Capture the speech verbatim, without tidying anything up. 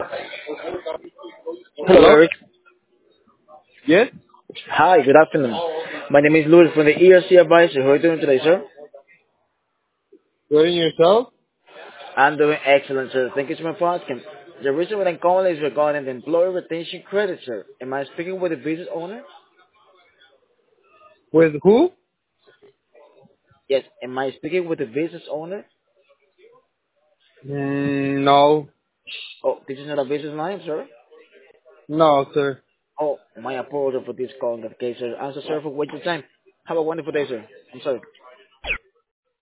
Hello, Hello? Eric. Yes? Hi, good afternoon. My name is Louis from the E R C Advisor. How are you doing today, sir? Good in yourself? I'm doing excellent, sir. Thank you so much for asking. The reason why I'm calling is regarding the employee retention credit, sir. Am I speaking with the business owner? With who? Yes. Am I speaking with the business owner? Mm, no. Oh, this is not a business line, sir. No, sir. Oh, my apologies for this call in that case, sir. I'm so sorry for wasting your time. Have a wonderful day, sir. I'm sorry.